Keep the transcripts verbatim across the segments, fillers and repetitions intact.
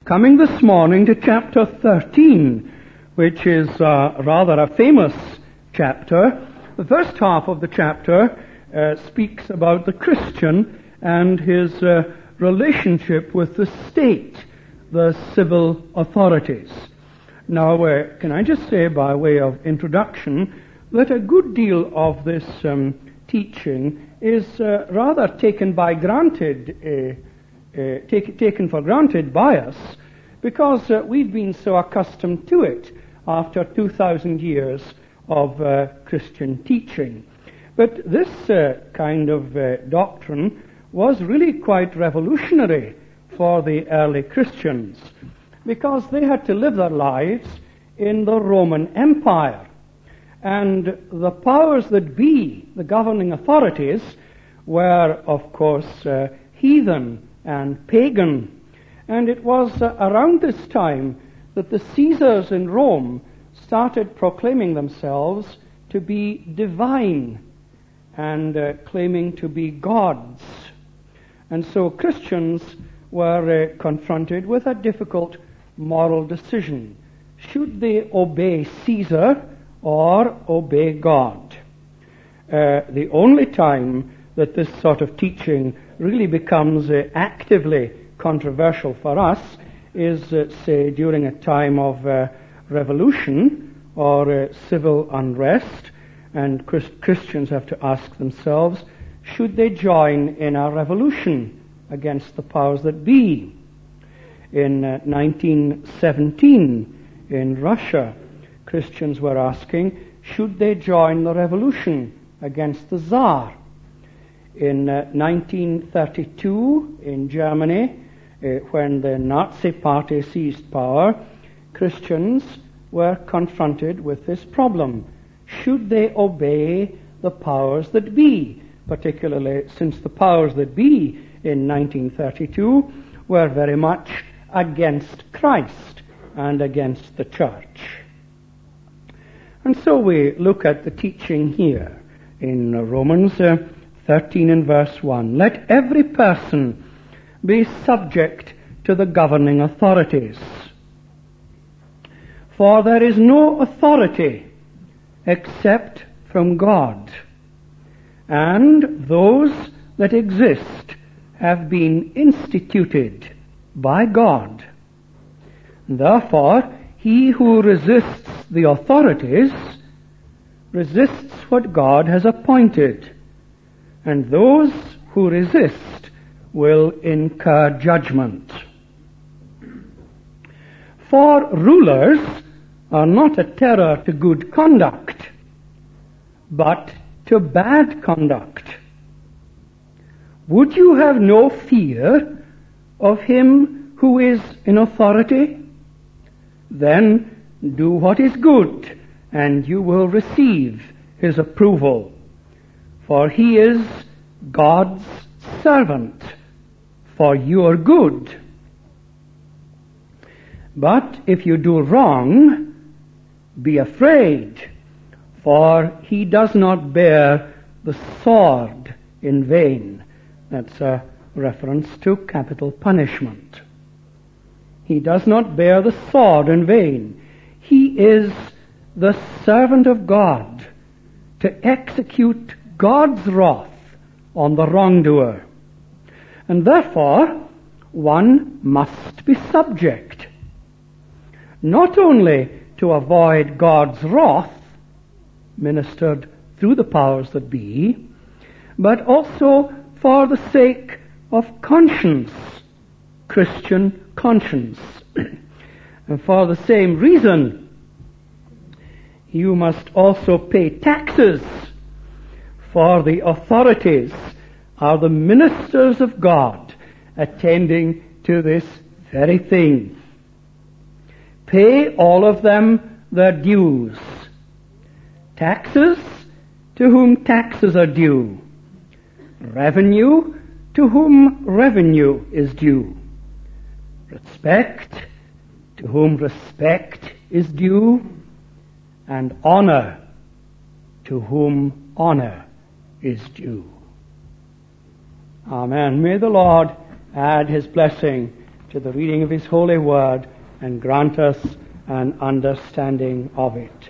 coming this morning to chapter thirteen, which is uh, rather a famous chapter. The first half of the chapter uh, speaks about the Christian and his uh, relationship with the state, the civil authorities. Now, uh, can I just say by way of introduction that a good deal of this um, teaching is uh, rather taken by granted uh, Uh, take, taken for granted by us because uh, we've been so accustomed to it after two thousand years of uh, Christian teaching. But this uh, kind of uh, doctrine was really quite revolutionary for the early Christians because they had to live their lives in the Roman Empire. And the powers that be, the governing authorities, were, of course, uh, heathen and pagan. And it was uh, around this time that the Caesars in Rome started proclaiming themselves to be divine and uh, claiming to be gods. And so Christians were uh, confronted with a difficult moral decision. Should they obey Caesar or obey God? Uh, the only time that this sort of teaching really becomes uh, actively controversial for us is, uh, say, during a time of uh, revolution or uh, civil unrest, and Christ- Christians have to ask themselves, should they join in a revolution against the powers that be? In uh, nineteen seventeen, in Russia, Christians were asking, should they join the revolution against the Tsar? In uh, nineteen thirty-two, in Germany, uh, when the Nazi party seized power, Christians were confronted with this problem. Should they obey the powers that be, particularly since the powers that be in nineteen thirty-two were very much against Christ and against the church? And so we look at the teaching here in Romans uh, thirteen and verse one. Let every person be subject to the governing authorities. For there is no authority except from God, and those that exist have been instituted by God. Therefore, he who resists the authorities resists what God has appointed, and those who resist will incur judgment. For rulers are not a terror to good conduct, but to bad conduct. Would you have no fear of him who is in authority? Then do what is good, and you will receive his approval. For he is God's servant for your good. But if you do wrong, be afraid, for he does not bear the sword in vain. That's a reference to capital punishment. He does not bear the sword in vain. He is the servant of God to execute God's wrath on the wrongdoer. And therefore, one must be subject, not only to avoid God's wrath, ministered through the powers that be, but also for the sake of conscience, Christian conscience. And for the same reason, you must also pay taxes, for the authorities are the ministers of God attending to this very thing. Pay all of them their dues. Taxes to whom taxes are due. Revenue to whom revenue is due. Respect to whom respect is due. And honor to whom honor is due. Amen. May the Lord add his blessing to the reading of his holy word and grant us an understanding of it.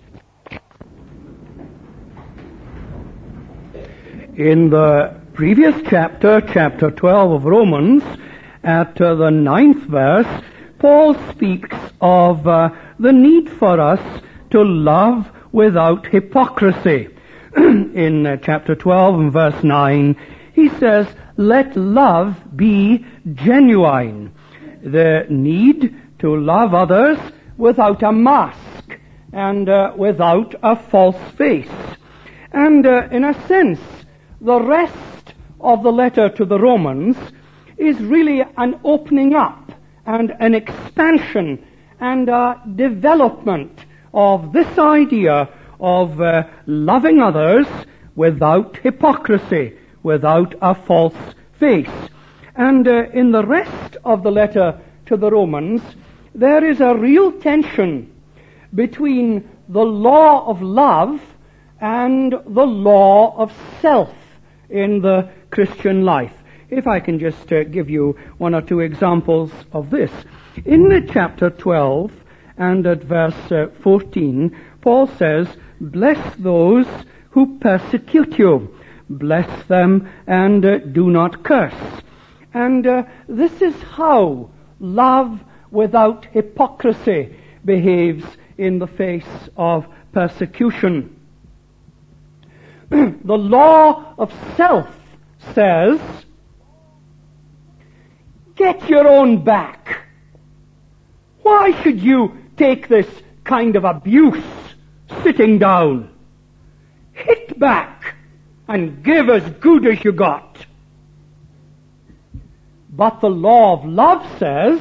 In the previous chapter, chapter twelve of Romans, at uh, the ninth verse, Paul speaks of uh, the need for us to love without hypocrisy. In uh, chapter twelve and verse nine, he says, let love be genuine. The need to love others without a mask and uh, without a false face. And uh, in a sense, the rest of the letter to the Romans is really an opening up and an expansion and a development of this idea of uh, loving others without hypocrisy, without a false face. And uh, in the rest of the letter to the Romans, there is a real tension between the law of love and the law of self in the Christian life. If I can just uh, give you one or two examples of this. In uh, chapter twelve and at verse uh, fourteen, Paul says, bless those who persecute you. Bless them and uh, do not curse. And uh, this is how love without hypocrisy behaves in the face of persecution. The law of self says, get your own back. Why should you take this kind of abuse sitting down? Hit back and give as good as you got. But the law of love says,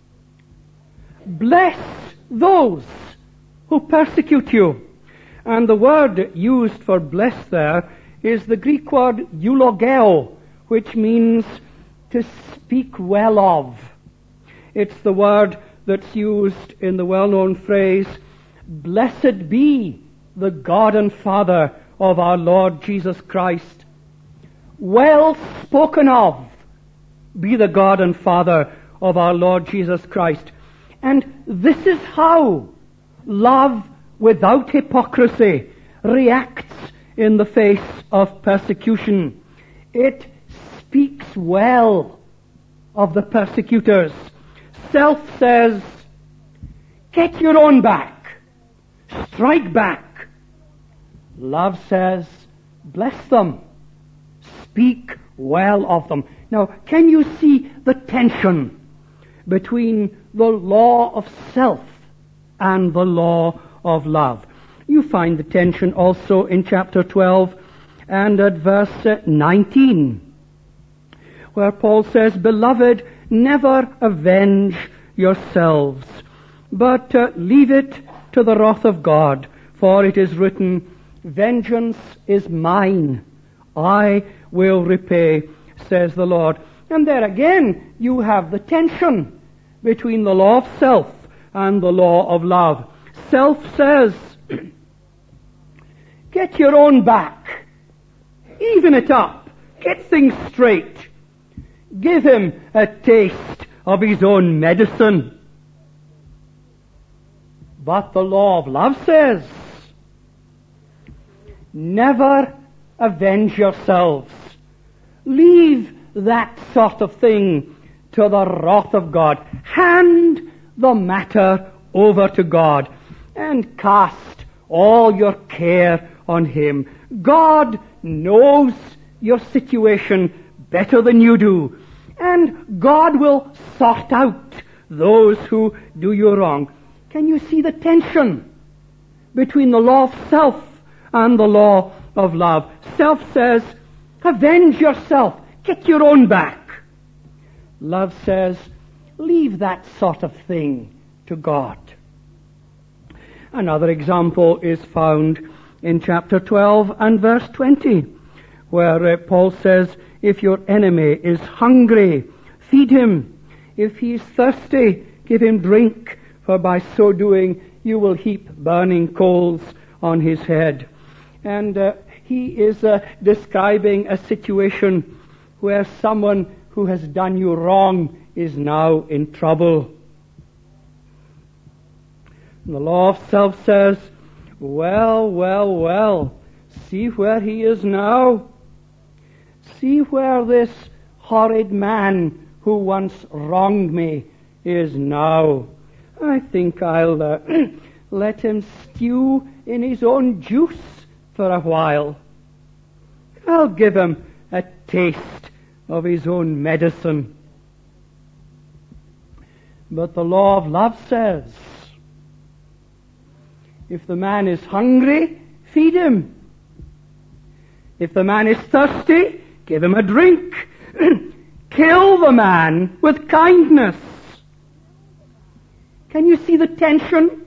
bless those who persecute you. And the word used for bless there is the Greek word eulogeo, which means to speak well of. It's the word that's used in the well-known phrase, blessed be the God and Father of our Lord Jesus Christ. Well spoken of be the God and Father of our Lord Jesus Christ. And this is how love without hypocrisy reacts in the face of persecution. It speaks well of the persecutors. Self says, get your own back. Strike back. Love says, bless them. Speak well of them. Now, can you see the tension between the law of self and the law of love? You find the tension also in chapter twelve and at verse nineteen, where Paul says, beloved, never avenge yourselves, but uh, leave it to the wrath of God, for it is written, vengeance is mine, I will repay, says the Lord. And there again you have the tension between the law of self and the law of love. Self says, get your own back, even it up, get things straight, give him a taste of his own medicine. But the law of love says, never avenge yourselves. Leave that sort of thing to the wrath of God. Hand the matter over to God and cast all your care on him. God knows your situation better than you do, and God will sort out those who do you wrong. Can you see the tension between the law of self and the law of love? Self says, avenge yourself, get your own back. Love says, leave that sort of thing to God. Another example is found in chapter twelve and verse twenty, where uh, Paul says, if your enemy is hungry, feed him. If he is thirsty, give him drink, for by so doing you will heap burning coals on his head. And uh, he is uh, describing a situation where someone who has done you wrong is now in trouble. And the law of self says, well, well, well, see where he is now. See where this horrid man who once wronged me is now. I think I'll uh, let him stew in his own juice for a while. I'll give him a taste of his own medicine. But the law of love says, if the man is hungry, feed him. If the man is thirsty, give him a drink. Kill the man with kindness. Can you see the tension?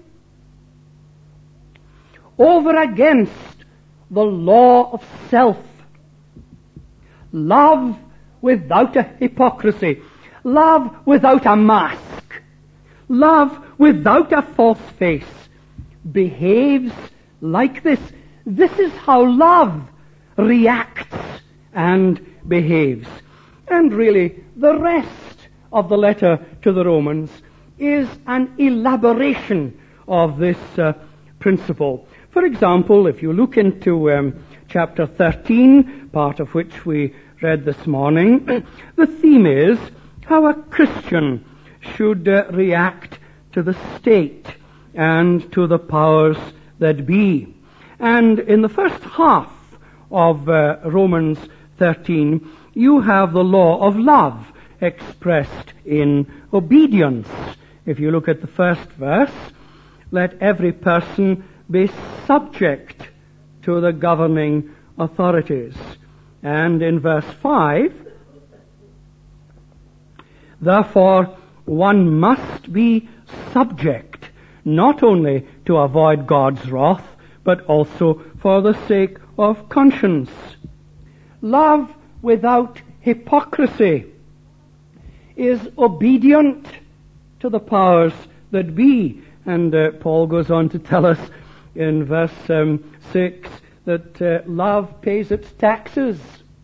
Over against the law of self. Love without a hypocrisy. Love without a mask. Love without a false face. Behaves like this. This is how love reacts and behaves. And really, the rest of the letter to the Romans is an elaboration of this uh, principle. For example, if you look into um, chapter thirteen, part of which we read this morning, the theme is how a Christian should uh, react to the state and to the powers that be. And in the first half of uh, Romans thirteen, you have the law of love expressed in obedience. If you look at the first verse, let every person be subject to the governing authorities. And in verse five, therefore one must be subject, not only to avoid God's wrath, but also for the sake of conscience. Love without hypocrisy is obedient to the powers that be. And uh, Paul goes on to tell us in verse um, six that uh, love pays its taxes.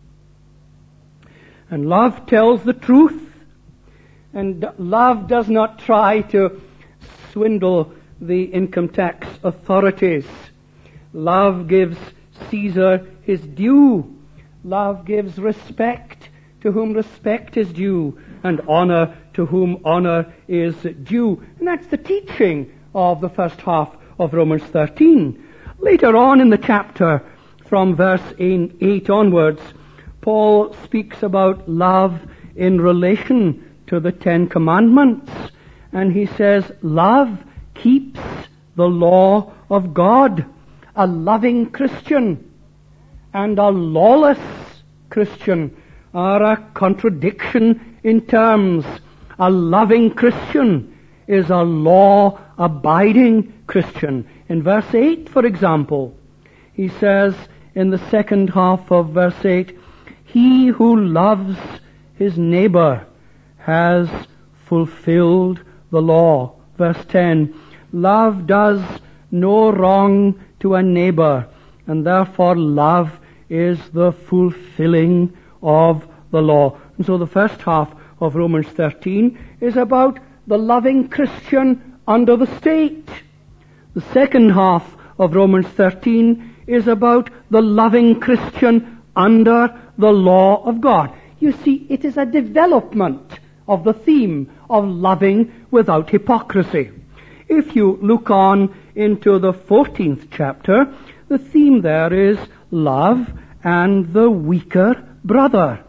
And love tells the truth. And love does not try to swindle the income tax authorities. Love gives Caesar his due. Love gives respect to whom respect is due, and honor to whom honor is due. And that's the teaching of the first half of Romans thirteen. Later on in the chapter, from verse eight onwards, Paul speaks about love in relation to the Ten Commandments. And he says, love keeps the law of God. A loving Christian and a lawless Christian are a contradiction in terms. A loving Christian is a law-abiding Christian. In verse eight, for example, he says in the second half of verse eight, he who loves his neighbor has fulfilled the law. Verse ten, love does no wrong to a neighbor, and therefore love is the fulfilling of the law. And so the first half of Romans thirteen is about the loving Christian under the state. The second half of Romans thirteen is about the loving Christian under the law of God. You see, it is a development of the theme of loving without hypocrisy. If you look on into the fourteenth chapter, the theme there is love and the weaker brother.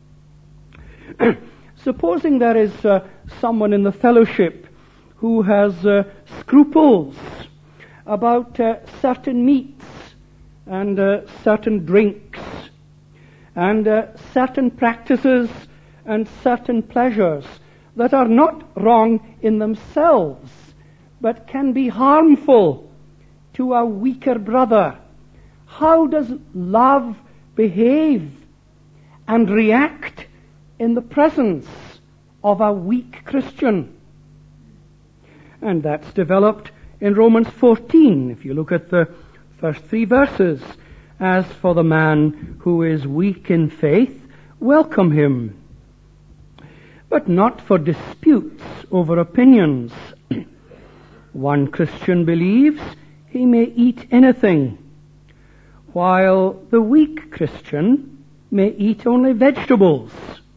Supposing there is uh, someone in the fellowship who has uh, scruples about uh, certain meats and uh, certain drinks and uh, certain practices and certain pleasures that are not wrong in themselves, but can be harmful to a weaker brother. How does love behave and react in the presence of a weak Christian? And that's developed in Romans fourteen. If you look at the first three verses, as for the man who is weak in faith, welcome him. but not for disputes over opinions. One Christian believes he may eat anything, while the weak Christian may eat only vegetables.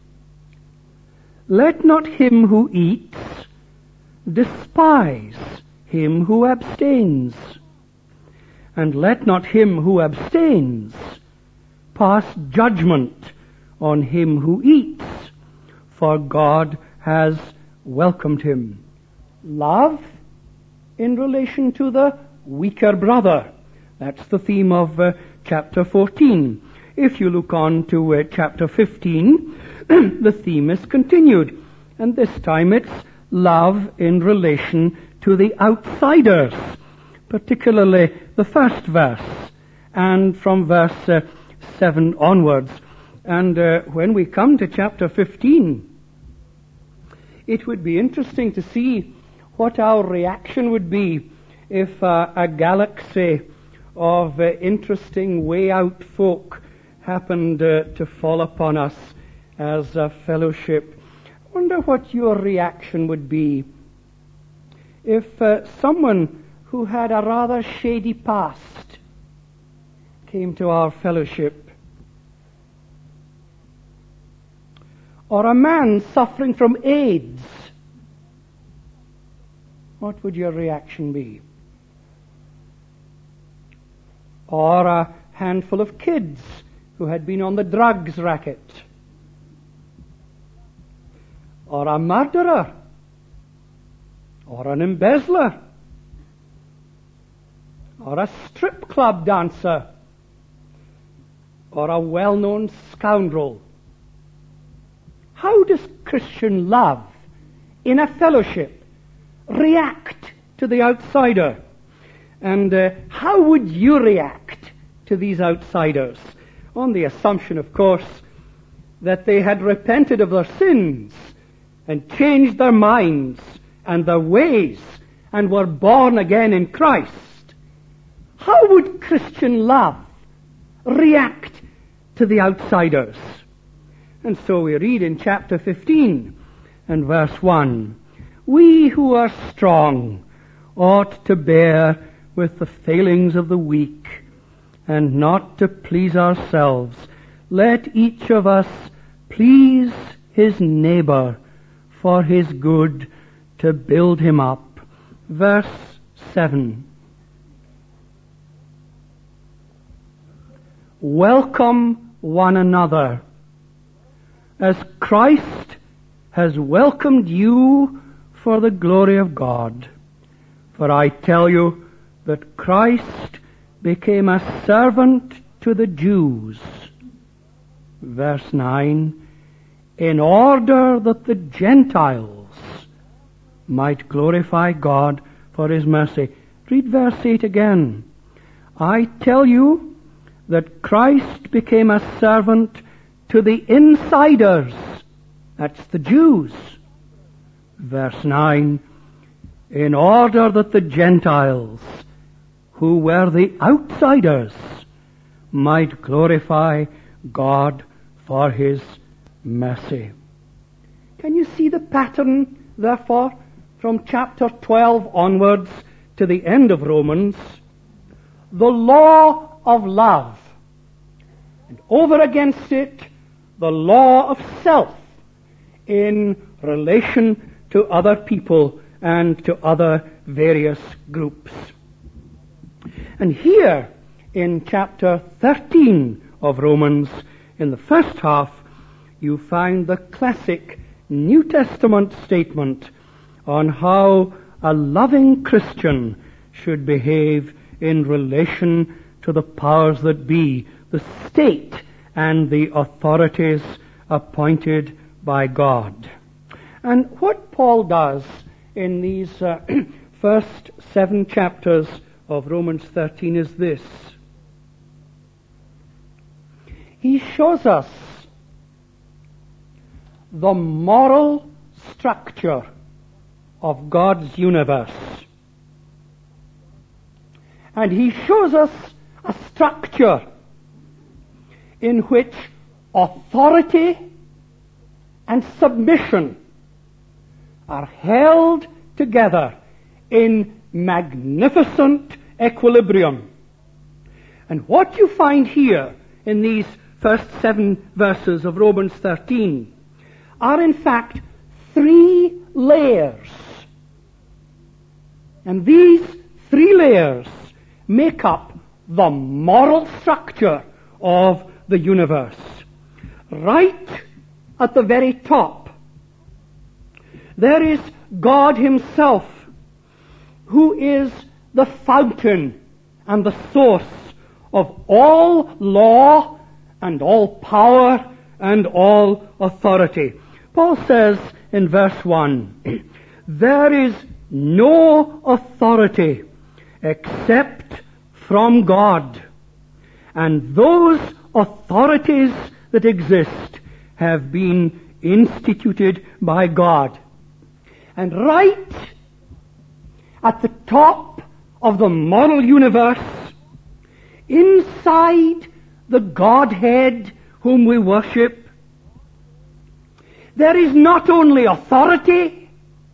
Let not him who eats despise him who abstains, and let not him who abstains pass judgment on him who eats, for God has welcomed him. Love in relation to the weaker brother. That's the theme of uh, chapter fourteen. If you look on to uh, chapter fifteen, the theme is continued, and this time it's love in relation to the outsiders, particularly the first verse, and from verse uh, seven onwards. And uh, when we come to chapter fifteen, it would be interesting to see what our reaction would be if uh, a galaxy of uh, interesting way out folk happened uh, to fall upon us as a fellowship. I wonder what your reaction would be if uh, someone who had a rather shady past came to our fellowship, or a man suffering from AIDS. What would your reaction be? Or a handful of kids who had been on the drugs racket, or a murderer, or an embezzler, or a strip club dancer, or a well-known scoundrel. How does Christian love in a fellowship react to the outsider? And uh, how would you react to these outsiders? On the assumption, of course, that they had repented of their sins and changed their minds and their ways and were born again in Christ. How would Christian love react to the outsiders? And so we read in chapter fifteen and verse one, "We who are strong ought to bear with the failings of the weak, and not to please ourselves. Let each of us please his neighbor for his good, to build him up." Verse seven. Welcome one another, as Christ has welcomed you for the glory of God. For I tell you that Christ became a servant to the Jews. Verse nine, in order that the Gentiles might glorify God for his mercy. Read verse eight again. I tell you that Christ became a servant to the insiders. That's the Jews. Verse nine, in order that the Gentiles, who were the outsiders, might glorify God for his mercy. Can you see the pattern, therefore, from chapter twelve onwards to the end of Romans? The law of love, and over against it, the law of self in relation to other people and to other various groups. And here in chapter thirteen of Romans, in the first half, you find the classic New Testament statement on how a loving Christian should behave in relation to the powers that be, the state and the authorities appointed by God. And what Paul does in these uh, first seven chapters of Romans thirteen is this. He shows us the moral structure of God's universe. And he shows us a structure in which authority and submission are held together in magnificent equilibrium. And what you find here in these first seven verses of Romans thirteen are in fact three layers. And these three layers make up the moral structure of the universe. Right at the very top, there is God Himself, who is the fountain and the source of all law and all power and all authority. Paul says in verse one, there is no authority except from God, and those authorities that exist have been instituted by God. And right at the top of the moral universe, inside the Godhead whom we worship, there is not only authority,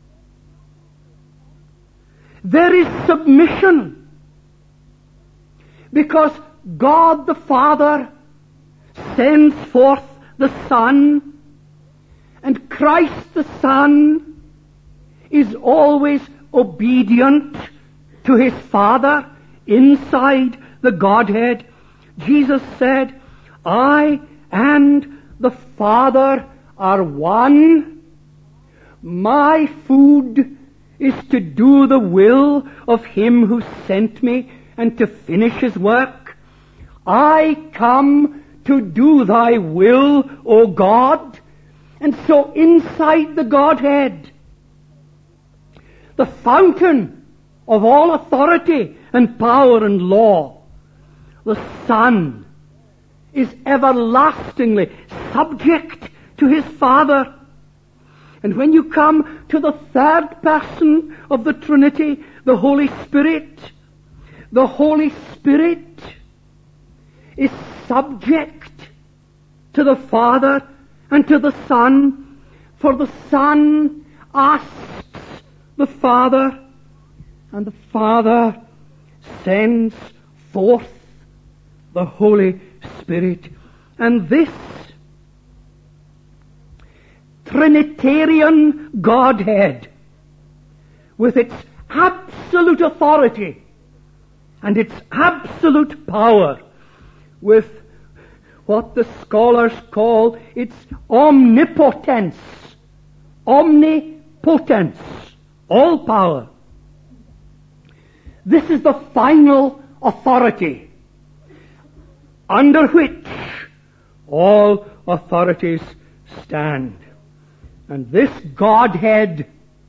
there is submission. Because God the Father sends forth the Son, and Christ the Son is always obedient to His Father inside the Godhead. Jesus said, I and the Father are one. My food is to do the will of Him who sent me and to finish His work. I come to do thy will, O God. And so inside the Godhead, the fountain of all authority and power and law, the Son is everlastingly subject to His Father. And when you come to the third person of the Trinity, the Holy Spirit, the Holy Spirit is subject to the Father and to the Son, for the Son asks the Father, and the Father sends forth the Holy Spirit. And this Trinitarian Godhead, with its absolute authority and its absolute power, with what the scholars call its omnipotence, omnipotence, all power. This is the final authority under which all authorities stand. And this Godhead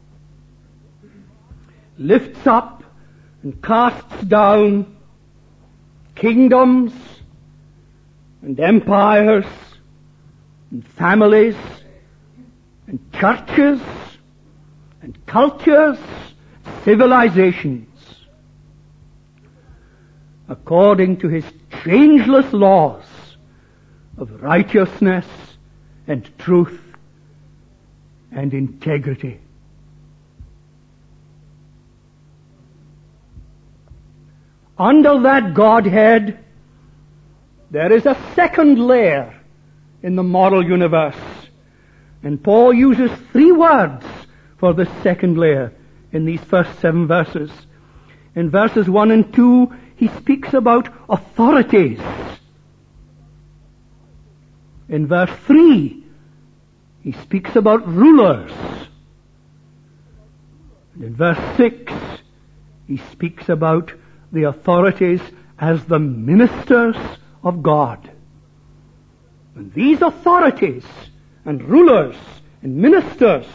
lifts up and casts down kingdoms and empires and families and churches and cultures, civilizations, according to His changeless laws of righteousness and truth and integrity. Under that Godhead, there is a second layer in the moral universe. And Paul uses three words for this second layer in these first seven verses. In verses one and two, he speaks about authorities. In verse three, he speaks about rulers. And in verse six, he speaks about the authorities as the ministers of God. And these authorities and rulers and ministers,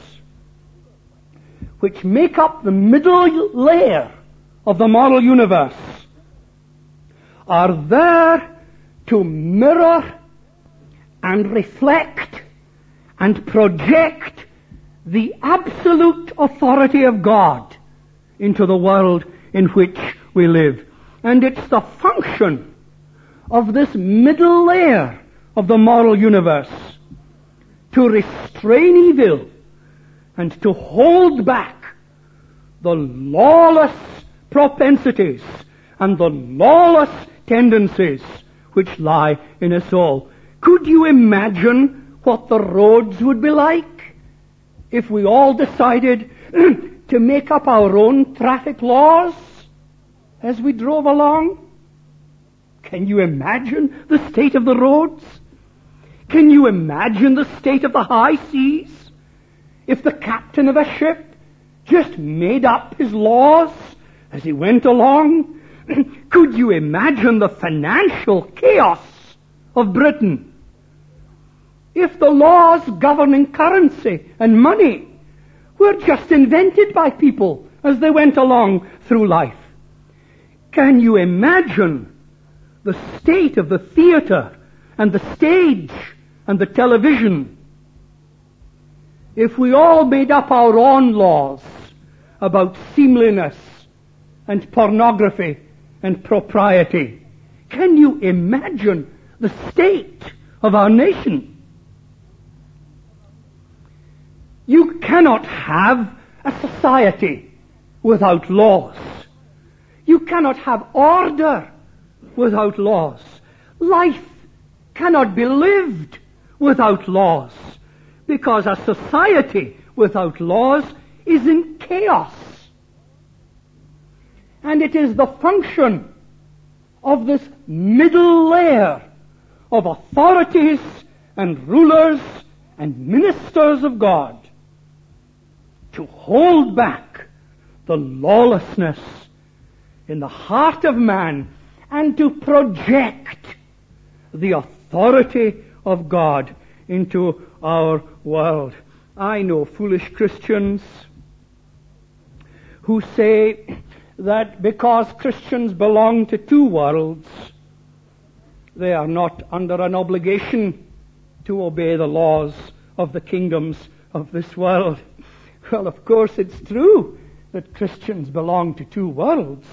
which make up the middle layer of the moral universe, are there to mirror and reflect and project the absolute authority of God into the world in which we live. And it's the function of this middle layer of the moral universe to restrain evil, and to hold back the lawless propensities and the lawless tendencies which lie in us all. Could you imagine what the roads would be like if we all decided to make up our own traffic laws as we drove along? Can you imagine the state of the roads? Can you imagine the state of the high seas? If the captain of a ship just made up his laws as he went along, could you imagine the financial chaos of Britain? If the laws governing currency and money were just invented by people as they went along through life, can you imagine the state of the theater and the stage and the television if we all made up our own laws about seemliness and pornography and propriety? Can you imagine the state of our nation? You cannot have a society without laws. You cannot have order without laws. Life cannot be lived without laws, because a society without laws is in chaos. And it is the function of this middle layer of authorities and rulers and ministers of God to hold back the lawlessness in the heart of man and to project the authority of God into our world. I know foolish Christians who say that because Christians belong to two worlds, they are not under an obligation to obey the laws of the kingdoms of this world. Well, of course it's true that Christians belong to two worlds.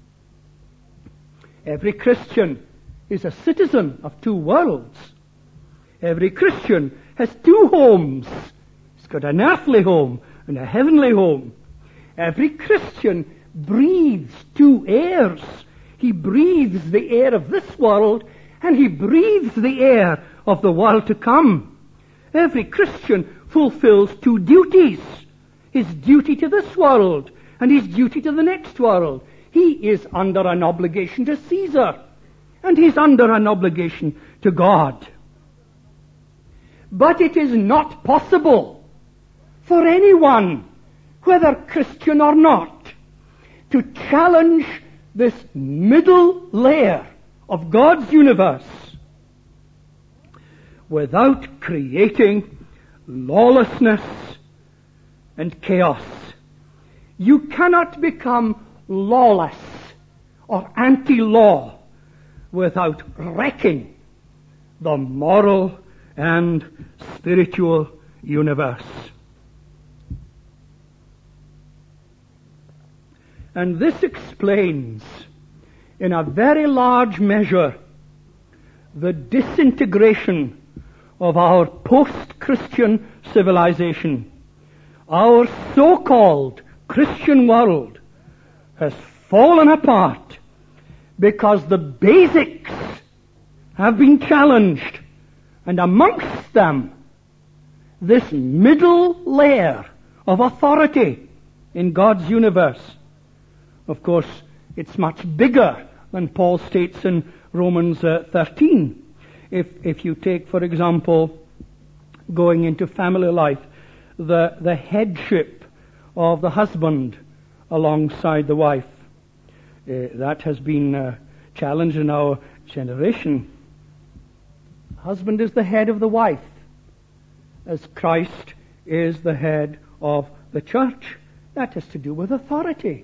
Every Christian is a citizen of two worlds. Every Christian has two homes. He's got an earthly home and a heavenly home. Every Christian breathes two airs. He breathes the air of this world and he breathes the air of the world to come. Every Christian fulfills two duties. His duty to this world and his duty to the next world. He is under an obligation to Caesar and he's under an obligation to God. But it is not possible for anyone, whether Christian or not, to challenge this middle layer of God's universe without creating lawlessness and chaos. You cannot become lawless or anti-law without wrecking the moral and spiritual universe. And this explains, in a very large measure, the disintegration of our post-Christian civilization. Our so-called Christian world has fallen apart because the basics have been challenged, and amongst them, this middle layer of authority in God's universe. Of course, it's much bigger than Paul states in Romans uh, thirteen. If, if you take, for example, going into family life, the, the headship of the husband alongside the wife. Uh, that has been uh, challenged in our generation. Husband is the head of the wife, as Christ is the head of the church. That has to do with authority.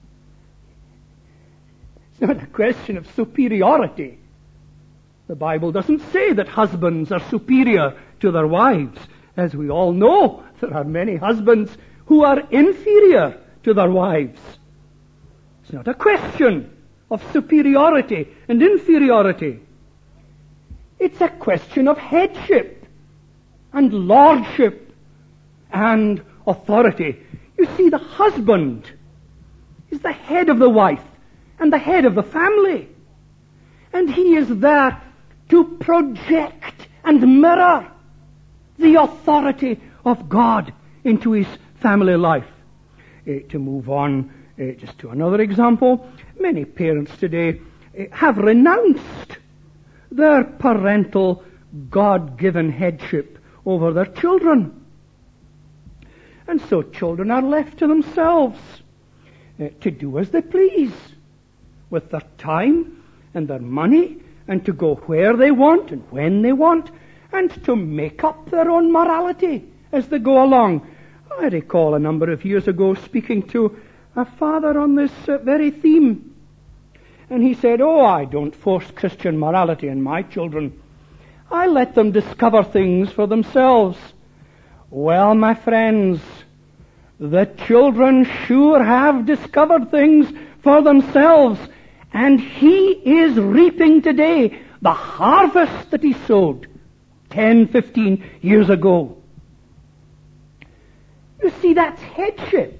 It's not a question of superiority. The Bible doesn't say that husbands are superior to their wives. As we all know, there are many husbands who are inferior to their wives. It's not a question of superiority and inferiority. It's a question of headship and lordship and authority. You see, the husband is the head of the wife and the head of the family. And he is there to project and mirror the authority of God into his family life. Uh, to move on uh, just to another example, many parents today uh, have renounced their parental God-given headship over their children. And so children are left to themselves uh, to do as they please with their time and their money, and to go where they want and when they want, and to make up their own morality as they go along. I recall a number of years ago speaking to a father on this uh, very theme. And he said, "Oh, I don't force Christian morality on my children. I let them discover things for themselves." Well, my friends, the children sure have discovered things for themselves, and he is reaping today the harvest that he sowed ten, fifteen years ago. You see, that's headship.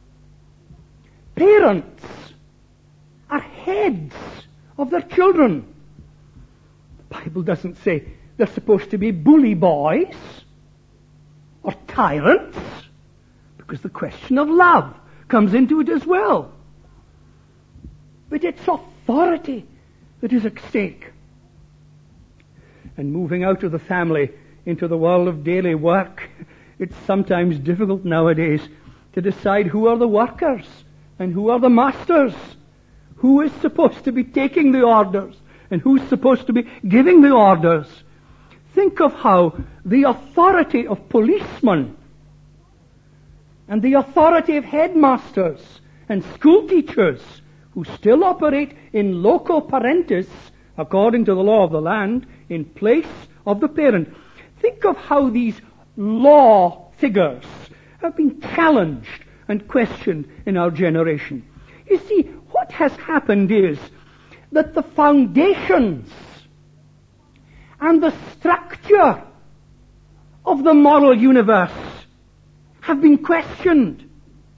Parents are heads of their children. The Bible doesn't say they're supposed to be bully boys or tyrants, because the question of love comes into it as well. But it's authority that is at stake. And moving out of the family into the world of daily work, it's sometimes difficult nowadays to decide who are the workers and who are the masters. Who is supposed to be taking the orders and who's supposed to be giving the orders. Think of how the authority of policemen and the authority of headmasters and school teachers, who still operate in loco parentis, according to the law of the land, in place of the parent. Think of how these law figures have been challenged and questioned in our generation. You see, what has happened is that the foundations and the structure of the moral universe have been questioned.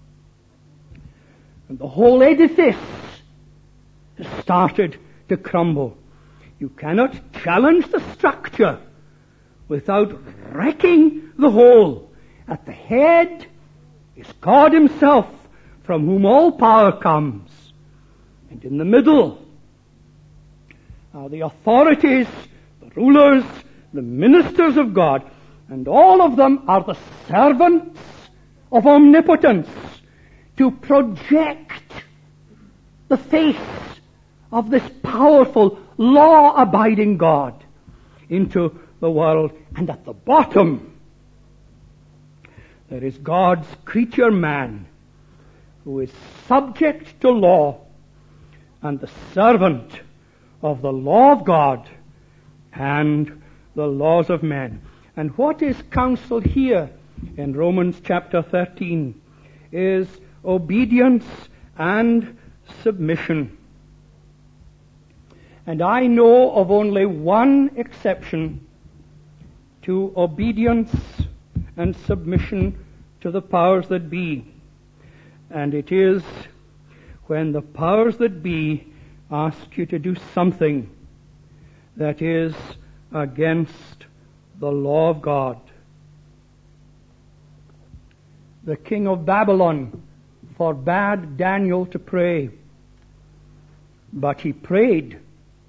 And the whole edifice has started to crumble. You cannot challenge the structure without wrecking the whole. At the head is God himself, from whom all power comes. And in the middle are the authorities, the rulers, the ministers of God, and all of them are the servants of omnipotence to project the face of this powerful, law-abiding God into the world. And at the bottom, there is God's creature man, who is subject to law and the servant of the law of God and the laws of men. And what is counseled here in Romans chapter thirteen is obedience and submission. And I know of only one exception to obedience and submission to the powers that be. And it is when the powers that be ask you to do something that is against the law of God. The king of Babylon forbade Daniel to pray, but he prayed.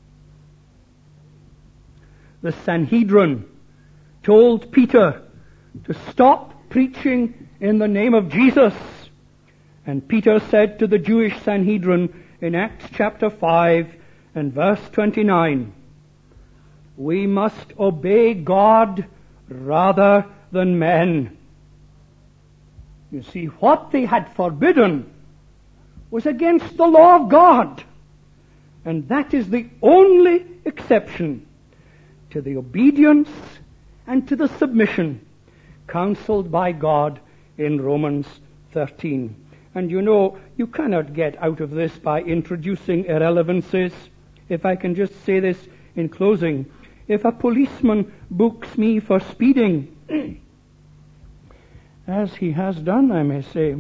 The Sanhedrin told Peter to stop preaching in the name of Jesus. And Peter said to the Jewish Sanhedrin in Acts chapter five and verse twenty-nine, "We must obey God rather than men." You see, what they had forbidden was against the law of God. And that is the only exception to the obedience and to the submission counseled by God in Romans thirteen. And you know, you cannot get out of this by introducing irrelevancies. If I can just say this in closing. If a policeman books me for speeding, as he has done, I may say.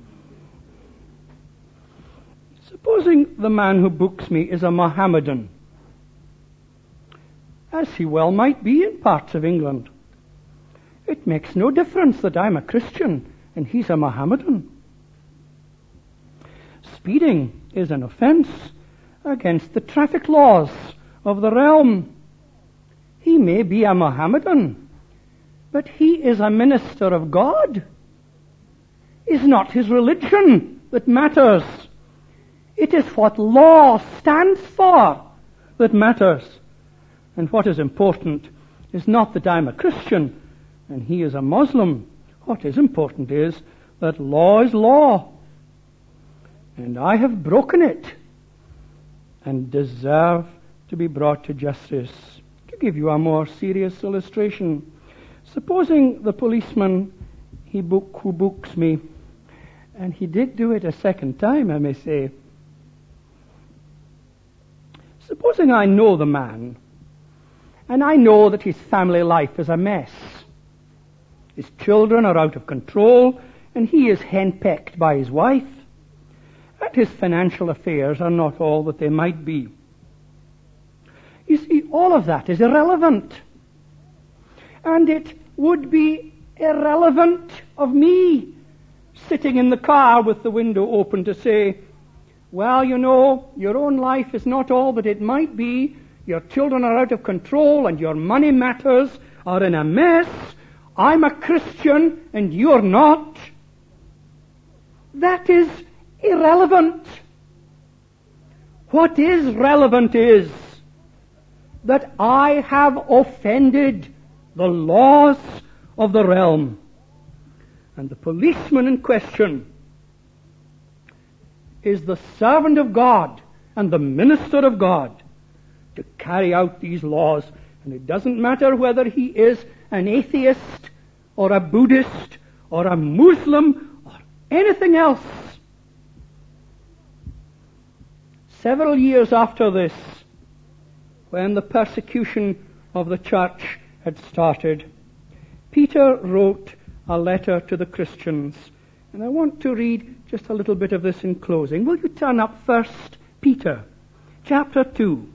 Supposing the man who books me is a Mohammedan, as he well might be in parts of England. It makes no difference that I'm a Christian and he's a Mohammedan. Speeding is an offence against the traffic laws of the realm. He may be a Mohammedan, but he is a minister of God. It's not his religion that matters. It is what law stands for that matters. And what is important is not that I'm a Christian and he is a Muslim. What is important is that law is law. And I have broken it and deserve to be brought to justice. To give you a more serious illustration, supposing the policeman he book, who books me, and he did do it a second time, I may say. Supposing I know the man, and I know that his family life is a mess. His children are out of control, and he is henpecked by his wife, and his financial affairs are not all that they might be. You see, all of that is irrelevant. And it would be irrelevant of me sitting in the car with the window open to say, well, you know, your own life is not all that it might be. Your children are out of control and your money matters are in a mess. I'm a Christian and you're not. That is irrelevant. What is relevant is that I have offended the laws of the realm. And the policeman in question is the servant of God and the minister of God to carry out these laws. And it doesn't matter whether he is an atheist or a Buddhist or a Muslim or anything else. Several years after this, when the persecution of the church had started, Peter wrote a letter to the Christians. And I want to read just a little bit of this in closing. Will you turn up First Peter, chapter two.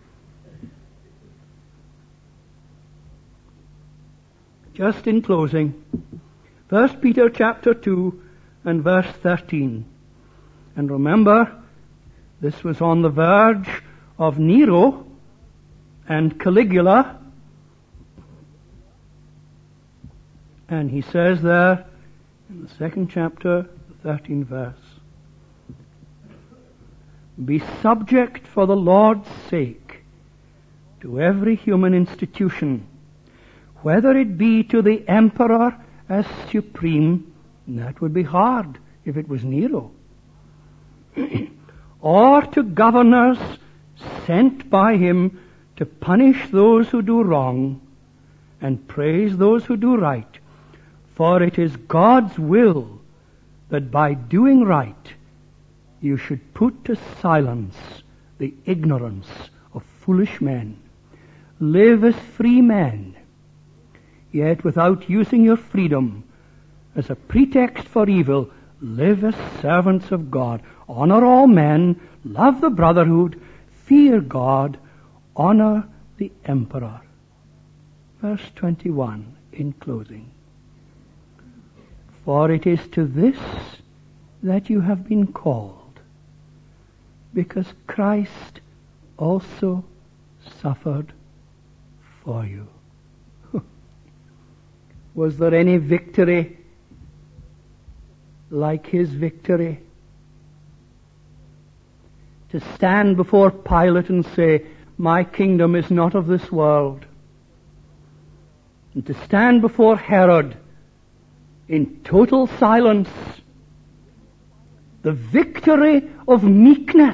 Just in closing. First Peter chapter two and verse thirteen. And remember, this was on the verge of Nero and Caligula. And he says there, in the second chapter, the thirteenth verse, be subject for the Lord's sake to every human institution, whether it be to the emperor as supreme, and that would be hard if it was Nero, or to governors sent by him to punish those who do wrong and praise those who do right. For it is God's will that by doing right you should put to silence the ignorance of foolish men. Live as free men, yet without using your freedom as a pretext for evil. Live as servants of God. Honor all men, love the brotherhood, fear God, honor the emperor. Verse twenty-one in closing. For it is to this that you have been called, because Christ also suffered for you. Was there any victory like his victory? To stand before Pilate and say, my kingdom is not of this world. And to stand before Herod in total silence. The victory of meekness.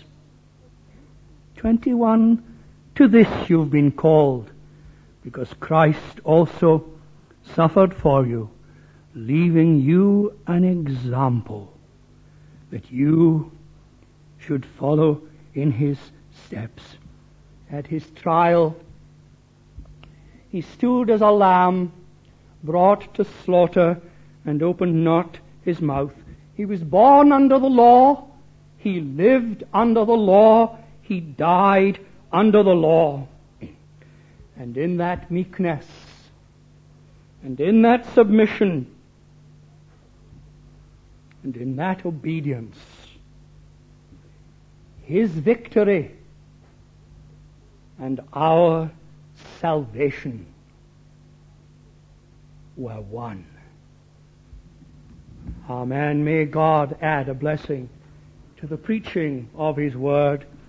twenty-one, to this you've been called, because Christ also suffered for you, leaving you an example that you should follow in his steps. At his trial, he stood as a lamb brought to slaughter and opened not his mouth. He was born under the law. He lived under the law. He died under the law. And in that meekness, and in that submission, and in that obedience, his victory and our salvation were won. Amen. May God add a blessing to the preaching of his word.